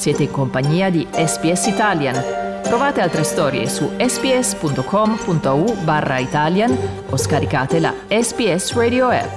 Siete in compagnia di SBS Italian. Trovate altre storie su sbs.com.au/Italian o scaricate la SBS Radio app.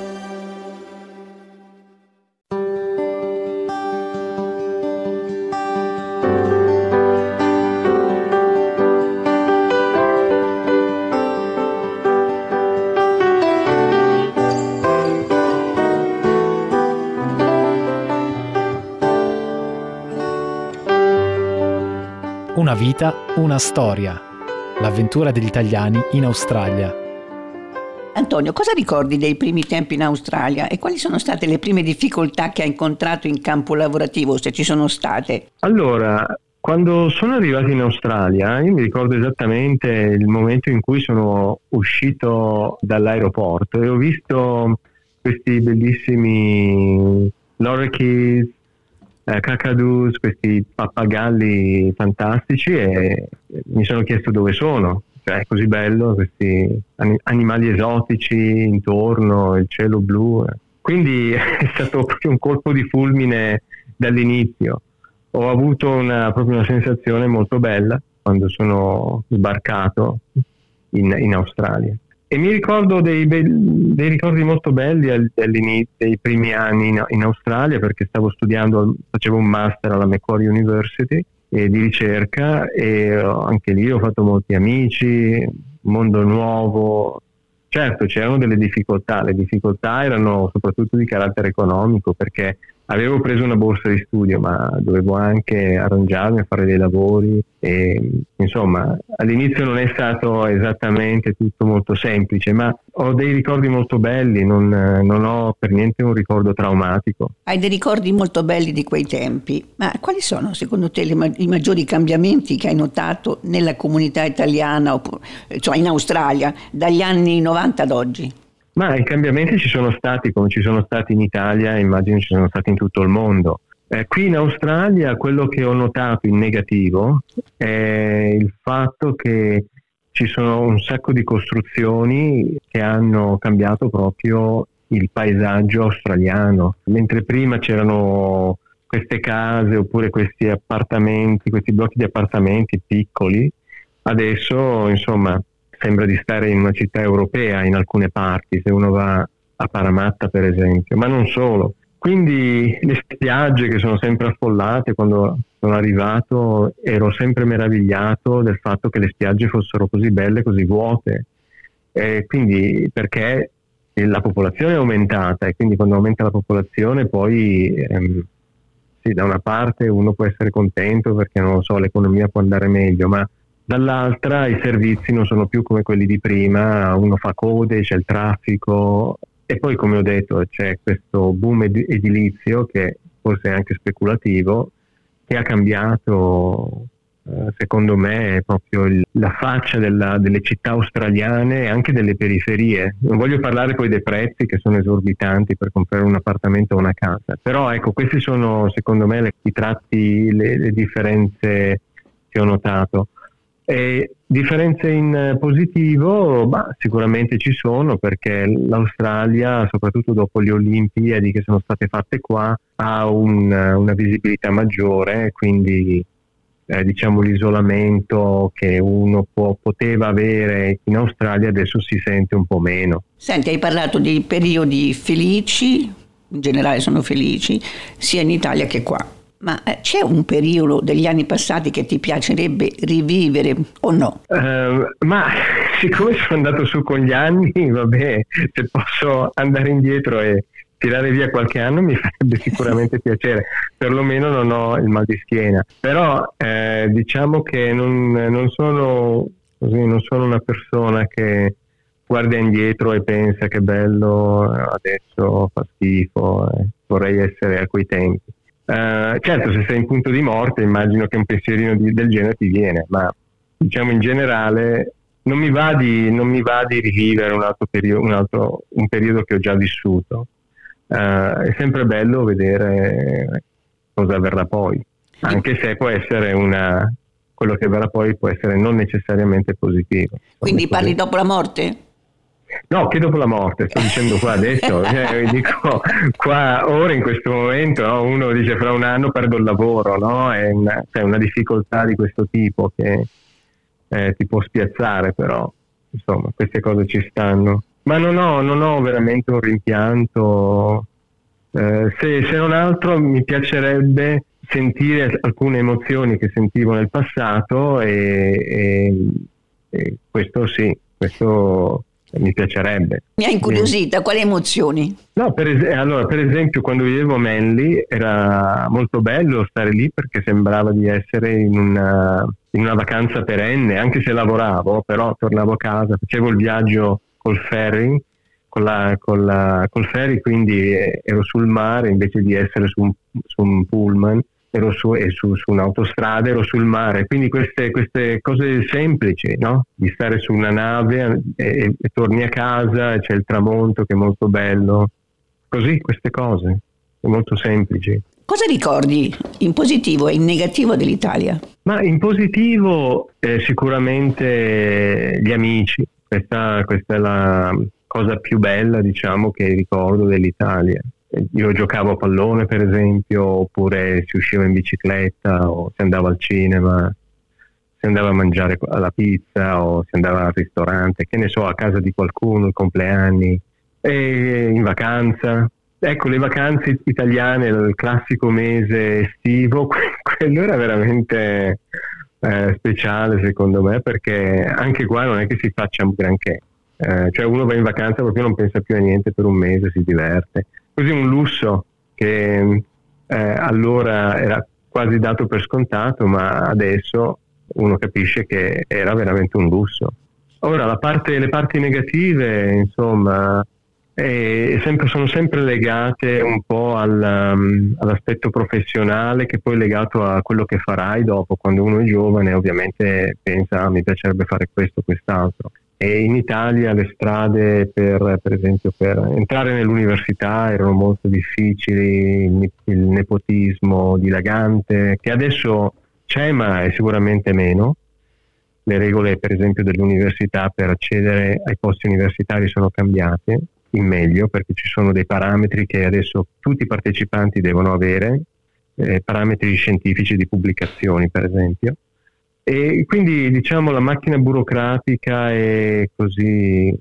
Una vita, una storia. L'avventura degli italiani in Australia. Antonio, cosa ricordi dei primi tempi in Australia e quali sono state le prime difficoltà che hai incontrato in campo lavorativo, se ci sono state? Allora, quando sono arrivato in Australia, io mi ricordo esattamente il momento in cui sono uscito dall'aeroporto e ho visto questi bellissimi lorikeets, cacadus, questi pappagalli fantastici, e mi sono chiesto dove sono. Cioè, è così bello, questi animali esotici intorno, il cielo blu. Quindi è stato proprio un colpo di fulmine dall'inizio. Ho avuto proprio una sensazione molto bella quando sono sbarcato in Australia. E mi ricordo dei ricordi molto belli all'inizio dei primi anni in Australia, perché facevo un master alla Macquarie University di ricerca, e anche lì ho fatto molti amici, mondo nuovo. Certo, c'erano delle difficoltà, le difficoltà erano soprattutto di carattere economico, perché avevo preso una borsa di studio, ma dovevo anche arrangiarmi a fare dei lavori e insomma all'inizio non è stato esattamente tutto molto semplice, ma ho dei ricordi molto belli, non ho per niente un ricordo traumatico. Hai dei ricordi molto belli di quei tempi, ma quali sono secondo te i maggiori cambiamenti che hai notato nella comunità italiana, cioè in Australia, dagli anni 90 ad oggi? Ma i cambiamenti ci sono stati, come ci sono stati in Italia, immagino ci sono stati in tutto il mondo. Qui in Australia quello che ho notato in negativo è il fatto che ci sono un sacco di costruzioni che hanno cambiato proprio il paesaggio australiano. Mentre prima c'erano queste case oppure questi appartamenti, questi blocchi di appartamenti piccoli, adesso insomma sembra di stare in una città europea in alcune parti, se uno va a Parramatta per esempio, ma non solo. Quindi le spiagge che sono sempre affollate, quando sono arrivato ero sempre meravigliato del fatto che le spiagge fossero così belle, così vuote. Quindi perché la popolazione è aumentata, e quindi quando aumenta la popolazione poi sì, da una parte uno può essere contento perché non lo so, l'economia può andare meglio, ma dall'altra i servizi non sono più come quelli di prima, uno fa code, c'è il traffico, e poi come ho detto c'è questo boom edilizio che forse è anche speculativo, che ha cambiato secondo me proprio la faccia delle città australiane e anche delle periferie. Non voglio parlare poi dei prezzi che sono esorbitanti per comprare un appartamento o una casa, però ecco, questi sono secondo me i tratti, le differenze che ho notato. E differenze in positivo, sicuramente ci sono, perché l'Australia, soprattutto dopo le Olimpiadi che sono state fatte qua, ha una visibilità maggiore, quindi diciamo l'isolamento che uno poteva avere in Australia adesso si sente un po' meno. Senti, hai parlato di periodi felici, in generale sono felici, sia in Italia che qua. Ma c'è un periodo degli anni passati che ti piacerebbe rivivere o no? Ma siccome sono andato su con gli anni, vabbè, se posso andare indietro e tirare via qualche anno mi farebbe sicuramente piacere, perlomeno non ho il mal di schiena. Però diciamo che non sono una persona che guarda indietro e pensa che bello, adesso fa schifo, vorrei essere a quei tempi. Certo, se sei in punto di morte immagino che un pensierino del genere ti viene, ma diciamo in generale non mi va di rivivere un periodo che ho già vissuto. È sempre bello vedere cosa verrà poi, anche se può essere quello che verrà poi può essere non necessariamente positivo. Quindi parli dopo la morte? No, che dopo la morte, sto dicendo qua adesso, dico qua ora in questo momento, no? Uno dice fra un anno perdo il lavoro, no? È una difficoltà di questo tipo che ti può spiazzare, però insomma queste cose ci stanno. Ma non ho veramente un rimpianto, se non altro mi piacerebbe sentire alcune emozioni che sentivo nel passato e questo sì, questo mi piacerebbe. Mi ha incuriosita, quali emozioni? No, per esempio quando vivevo a Manly era molto bello stare lì perché sembrava di essere in una vacanza perenne, anche se lavoravo, però tornavo a casa, facevo il viaggio col ferry, col ferry, quindi ero sul mare invece di essere su un pullman, ero su un'autostrada, ero sul mare, quindi queste cose semplici, no? Di stare su una nave e torni a casa e c'è il tramonto che è molto bello, così queste cose, molto semplici. Cosa ricordi in positivo e in negativo dell'Italia? Ma in positivo sicuramente gli amici, questa è la cosa più bella, diciamo, che ricordo dell'Italia. Io giocavo a pallone, per esempio, oppure si usciva in bicicletta, o si andava al cinema, si andava a mangiare la pizza, o si andava al ristorante, che ne so, a casa di qualcuno, i compleanni, e in vacanza. Ecco, le vacanze italiane, il classico mese estivo, quello era veramente speciale secondo me, perché anche qua non è che si faccia un granché. Cioè uno va in vacanza proprio non pensa più a niente per un mese, si diverte. Così un lusso che allora era quasi dato per scontato, ma adesso uno capisce che era veramente un lusso. Ora le parti negative, insomma, sono sempre legate un po' all'aspetto professionale, che poi è legato a quello che farai dopo. Quando uno è giovane ovviamente pensa mi piacerebbe fare questo, quest'altro. E in Italia le strade per esempio per entrare nell'università erano molto difficili, il nepotismo dilagante, che adesso c'è ma è sicuramente meno. Le regole per esempio dell'università per accedere ai posti universitari sono cambiate in meglio, perché ci sono dei parametri che adesso tutti i partecipanti devono avere, parametri scientifici di pubblicazioni per esempio. E quindi diciamo la macchina burocratica e così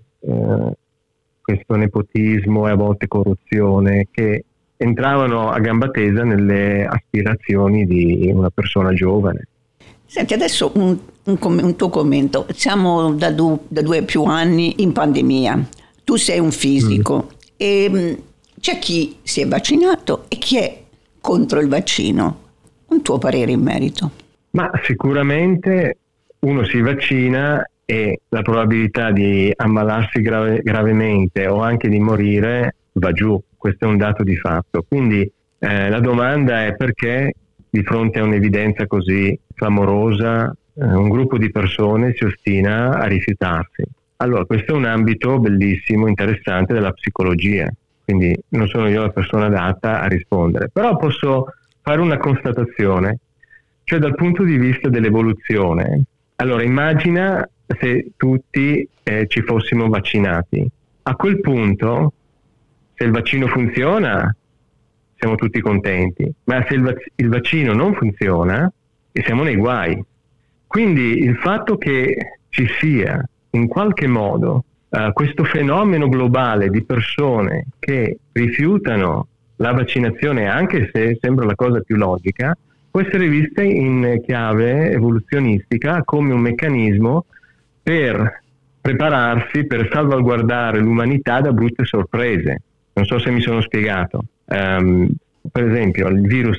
questo nepotismo e a volte corruzione che entravano a gamba tesa nelle aspirazioni di una persona giovane. Senti, adesso un tuo commento. Siamo da 2 più anni in pandemia. Tu sei un fisico e c'è chi si è vaccinato e chi è contro il vaccino. Un tuo parere in merito? Ma sicuramente uno si vaccina e la probabilità di ammalarsi gravemente o anche di morire va giù, questo è un dato di fatto. Quindi la domanda è perché di fronte a un'evidenza così clamorosa un gruppo di persone si ostina a rifiutarsi. Allora questo è un ambito bellissimo, interessante della psicologia, quindi non sono io la persona adatta a rispondere, però posso fare una constatazione. Cioè dal punto di vista dell'evoluzione, allora immagina se tutti ci fossimo vaccinati. A quel punto, se il vaccino funziona, siamo tutti contenti, ma se il vaccino non funziona, siamo nei guai. Quindi il fatto che ci sia in qualche modo questo fenomeno globale di persone che rifiutano la vaccinazione, anche se sembra la cosa più logica, può essere vista in chiave evoluzionistica come un meccanismo per prepararsi, per salvaguardare l'umanità da brutte sorprese. Non so se mi sono spiegato. Per esempio, il virus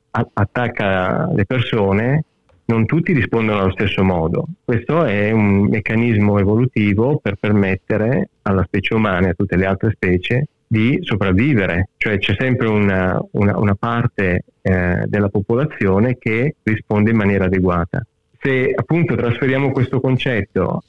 attacca le persone, non tutti rispondono allo stesso modo. Questo è un meccanismo evolutivo per permettere alla specie umana e a tutte le altre specie di sopravvivere, cioè c'è sempre una parte della popolazione che risponde in maniera adeguata. Se appunto trasferiamo questo concetto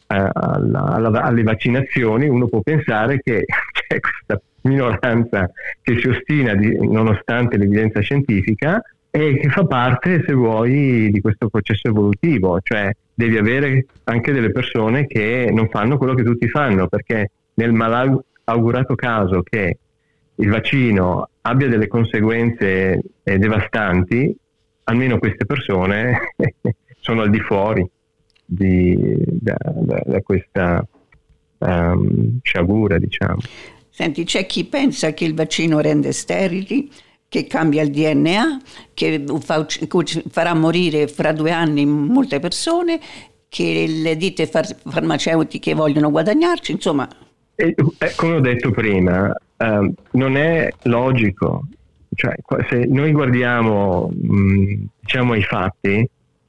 alle vaccinazioni, uno può pensare che c'è questa minoranza che si ostina nonostante l'evidenza scientifica e che fa parte, se vuoi, di questo processo evolutivo, cioè devi avere anche delle persone che non fanno quello che tutti fanno, perché nel malaugurato caso che il vaccino abbia delle conseguenze devastanti, almeno queste persone sono al di fuori da questa sciagura, diciamo. Senti, c'è chi pensa che il vaccino rende sterili, che cambia il DNA, che farà morire fra 2 anni molte persone, che le ditte farmaceutiche vogliono guadagnarci, insomma. Come ho detto prima, non è logico. Cioè, se noi guardiamo diciamo i fatti,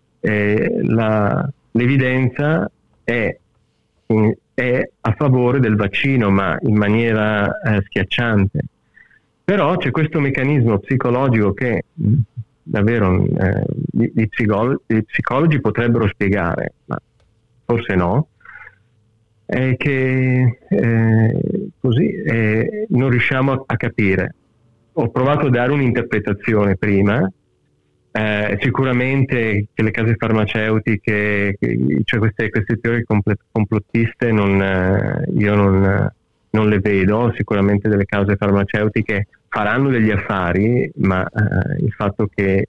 l'evidenza è a favore del vaccino, ma in maniera schiacciante. Però c'è questo meccanismo psicologico che davvero gli psicologi potrebbero spiegare, ma forse no, che così non riusciamo a capire. Ho provato a dare un'interpretazione prima, sicuramente che le case farmaceutiche, cioè queste teorie complottiste io non le vedo. Sicuramente delle case farmaceutiche faranno degli affari, ma il fatto che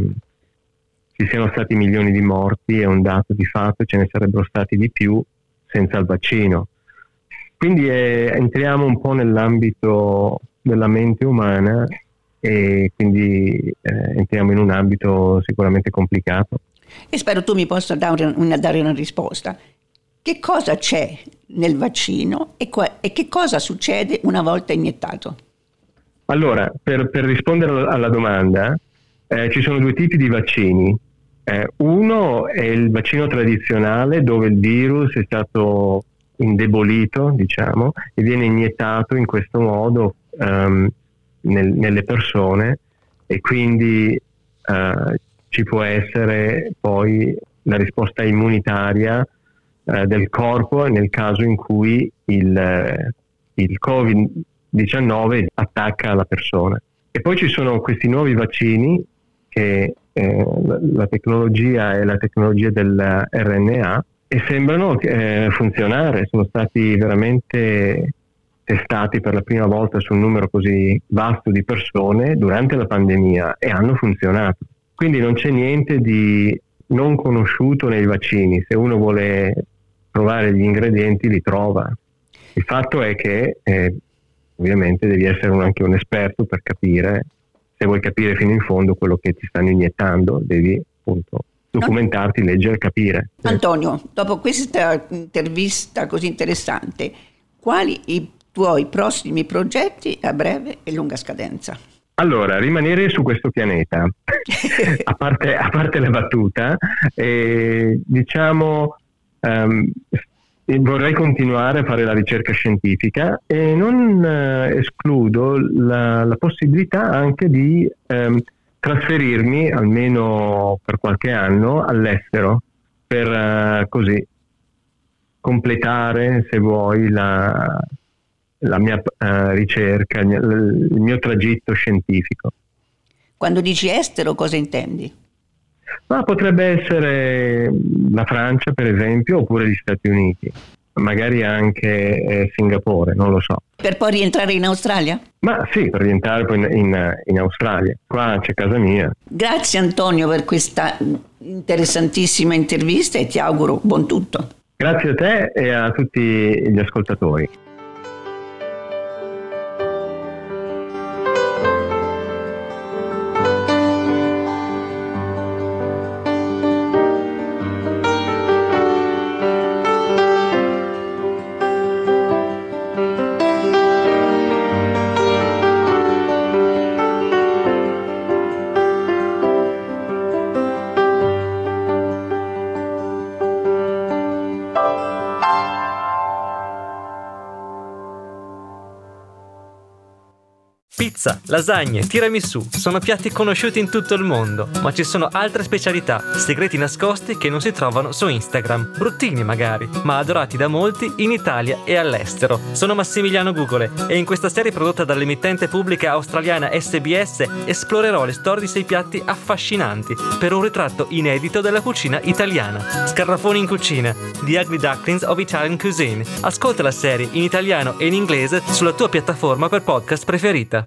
ci siano stati milioni di morti è un dato di fatto, ce ne sarebbero stati di più senza il vaccino. Quindi entriamo un po' nell'ambito della mente umana e quindi entriamo in un ambito sicuramente complicato. E spero tu mi possa dare una risposta. Che cosa c'è nel vaccino e che cosa succede una volta iniettato? Allora, per rispondere alla domanda, ci sono 2 tipi di vaccini. Uno è il vaccino tradizionale, dove il virus è stato indebolito, diciamo, e viene iniettato in questo modo nelle persone, e quindi ci può essere poi la risposta immunitaria del corpo nel caso in cui il Covid-19 attacca la persona. E poi ci sono questi nuovi vaccini che la tecnologia è la tecnologia dell'RNA e sembrano funzionare, sono stati veramente testati per la prima volta su un numero così vasto di persone durante la pandemia e hanno funzionato. Quindi non c'è niente di non conosciuto nei vaccini. Se uno vuole trovare gli ingredienti li trova. Il fatto è che ovviamente devi essere anche un esperto per capire. Se vuoi capire fino in fondo quello che ti stanno iniettando, devi appunto documentarti, leggere, capire. Antonio, dopo questa intervista così interessante, quali i tuoi prossimi progetti a breve e lunga scadenza? Allora, rimanere su questo pianeta, a parte la battuta, diciamo vorrei continuare a fare la ricerca scientifica e non escludo la possibilità anche di trasferirmi almeno per qualche anno all'estero per così completare, se vuoi, la mia ricerca, il mio tragitto scientifico. Quando dici estero, cosa intendi? Ma potrebbe essere la Francia, per esempio, oppure gli Stati Uniti, magari anche Singapore, non lo so. Per poi rientrare in Australia? Ma sì, per rientrare poi in Australia. Qua c'è casa mia. Grazie Antonio per questa interessantissima intervista e ti auguro buon tutto. Grazie a te e a tutti gli ascoltatori. lasagne, tiramisù sono piatti conosciuti in tutto il mondo, ma ci sono altre specialità, segreti nascosti che non si trovano su Instagram, bruttini magari, ma adorati da molti in Italia e all'estero. Sono Massimiliano Gugole e in questa serie prodotta dall'emittente pubblica australiana SBS esplorerò le storie di 6 piatti affascinanti per un ritratto inedito della cucina italiana. Scarafoni in cucina, The Ugly Ducklings of Italian Cuisine. Ascolta la serie in italiano e in inglese sulla tua piattaforma per podcast preferita.